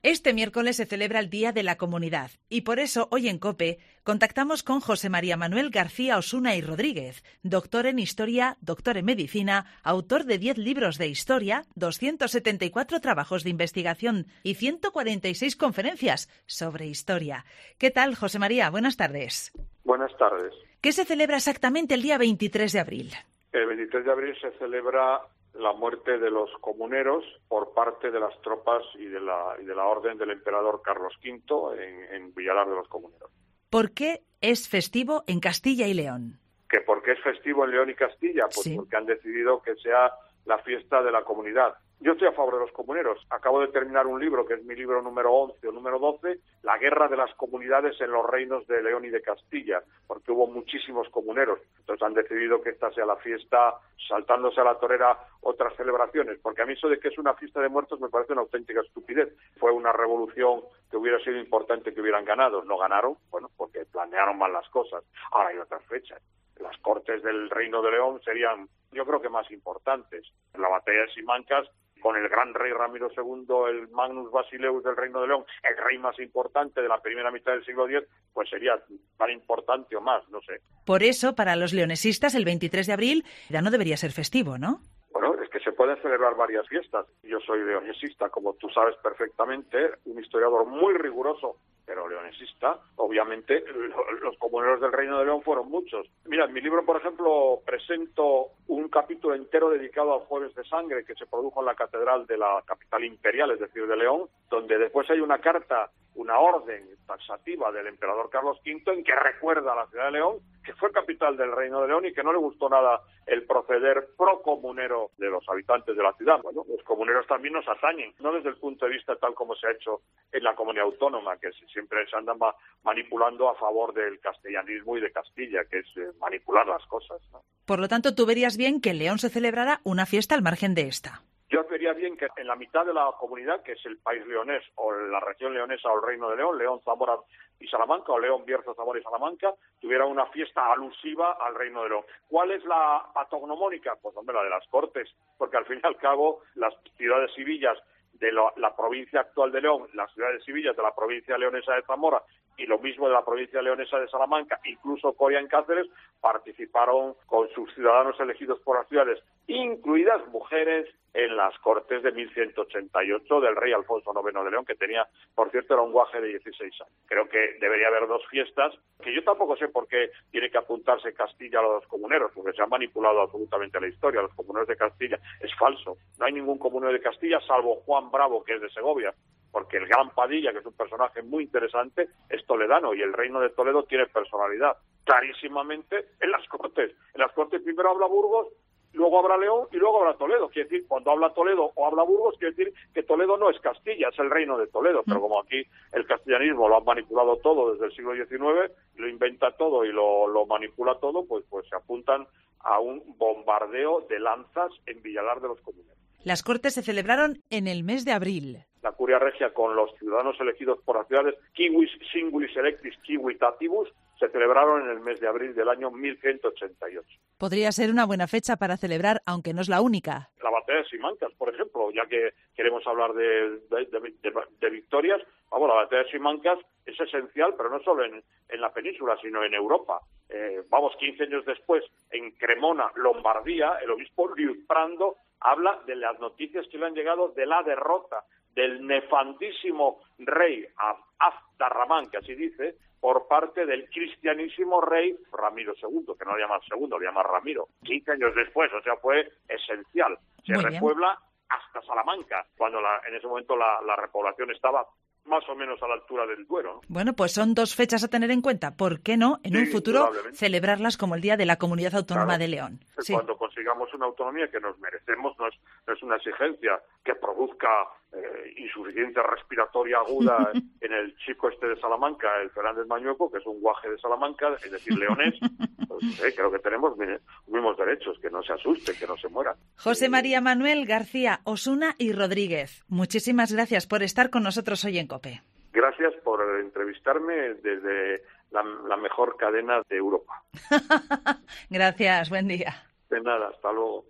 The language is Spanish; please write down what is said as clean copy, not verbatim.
Este miércoles se celebra el Día de la Comunidad y por eso hoy en COPE contactamos con José María Manuel García Osuna y Rodríguez, doctor en Historia, doctor en Medicina, autor de 10 libros de historia, 274 trabajos de investigación y 146 conferencias sobre historia. ¿Qué tal, José María? Buenas tardes. Buenas tardes. ¿Qué se celebra exactamente el día 23 de abril? El 23 de abril se celebra la muerte de los comuneros por parte de las tropas y de la orden del emperador Carlos V en Villalar de los Comuneros. ¿Por qué es festivo en Castilla y León? ¿Que por qué es festivo en León y Castilla? Pues sí, porque han decidido que sea la fiesta de la comunidad. Yo estoy a favor de los comuneros. Acabo de terminar un libro, que es mi libro número 11 o número 12, La guerra de las comunidades en los reinos de León y de Castilla, porque hubo muchísimos comuneros. Entonces han decidido que esta sea la fiesta, saltándose a la torera otras celebraciones, porque a mí eso de que es una fiesta de muertos me parece una auténtica estupidez. Fue una revolución que hubiera sido importante que hubieran ganado. No ganaron, bueno, porque planearon mal las cosas. Ahora hay otras fechas. Las cortes del Reino de León serían, yo creo que más importantes. La batalla de Simancas, con el gran rey Ramiro II, el Magnus Basileus del Reino de León, el rey más importante de la primera mitad del siglo X, pues sería tan importante o más, no sé. Por eso, para los leonesistas, el 23 de abril ya no debería ser festivo, ¿no? Bueno, es que se pueden celebrar varias fiestas. Yo soy leonesista, como tú sabes perfectamente, un historiador muy riguroso, pero leonesista. Obviamente, los comuneros del Reino de León fueron muchos. Mira, en mi libro, por ejemplo, presento un capítulo entero dedicado al Jueves de Sangre que se produjo en la catedral de la capital imperial, es decir, de León, donde después hay una carta, una orden taxativa del emperador Carlos V en que recuerda a la ciudad de León que fue capital del Reino de León y que no le gustó nada el proceder procomunero de los habitantes de la ciudad. Bueno, los comuneros también nos atañen, no desde el punto de vista tal como se ha hecho en la comunidad autónoma, que siempre se andan manipulando a favor del castellanismo y de Castilla, que es manipular las cosas, ¿no? Por lo tanto, tú verías bien que en León se celebrara una fiesta al margen de esta. Yo vería bien que en la mitad de la comunidad, que es el país leonés o la región leonesa o el Reino de León, León, Zamora y Salamanca, o León, Bierzo, Zamora y Salamanca, tuviera una fiesta alusiva al Reino de León. ¿Cuál es la patognomónica? Pues, hombre, la de las Cortes, porque al fin y al cabo las ciudades y villas de la provincia actual de León, las ciudades y villas de la provincia leonesa de Zamora y lo mismo de la provincia leonesa de Salamanca, incluso Coria en Cáceres, participaron con sus ciudadanos elegidos por las ciudades, incluidas mujeres, en las Cortes de 1188 del rey Alfonso IX de León, que tenía, por cierto, era un guaje de 16 años. Creo que debería haber dos fiestas, que yo tampoco sé por qué tiene que apuntarse Castilla a los comuneros, porque se ha manipulado absolutamente la historia. Los comuneros de Castilla es falso. No hay ningún comunero de Castilla, salvo Juan Bravo, que es de Segovia, porque el gran Padilla, que es un personaje muy interesante, es toledano, y el reino de Toledo tiene personalidad clarísimamente en las Cortes. En las Cortes primero habla Burgos, luego habla León y luego habla Toledo. Quiere decir, cuando habla Toledo o habla Burgos, quiere decir que Toledo no es Castilla, es el reino de Toledo. Pero como aquí el castellanismo lo han manipulado todo desde el siglo XIX, lo inventa todo y lo manipula todo, pues se apuntan a un bombardeo de lanzas en Villalar de los Comuneros. Las Cortes se celebraron en el mes de abril. La Curia Regia, con los ciudadanos elegidos por las ciudades, civis singulis electis civitatibus, se celebraron en el mes de abril del año 1188. Podría ser una buena fecha para celebrar, aunque no es la única. La batalla de Simancas, por ejemplo, ya que queremos hablar de victorias, vamos, la batalla de Simancas es esencial, pero no solo en la península, sino en Europa. 15 años después, en Cremona, Lombardía, el obispo Liutprando habla de las noticias que le han llegado de la derrota del nefandísimo rey Abdarramán, que así dice, por parte del cristianísimo rey Ramiro II, que no le llama segundo, le llama Ramiro. 15 años después, o sea, fue esencial. Se repuebla hasta Salamanca, cuando en ese momento la repoblación estaba más o menos a la altura del Duero, ¿no? Bueno, pues son dos fechas a tener en cuenta. ¿Por qué no, en un futuro, celebrarlas como el Día de la Comunidad Autónoma de León? Sí. Cuando consigamos una autonomía que nos merecemos, no es una exigencia que produzca insuficiencia respiratoria aguda en el chico este de Salamanca, el Fernández Mañueco, que es un guaje de Salamanca, es decir, leonés. Pues, creo que tenemos mismos derechos, que no se asuste, que no se muera. José María Manuel García Osuna y Rodríguez, muchísimas gracias por estar con nosotros hoy en COPE. Gracias por entrevistarme desde la mejor cadena de Europa. Gracias, buen día. De nada, hasta luego.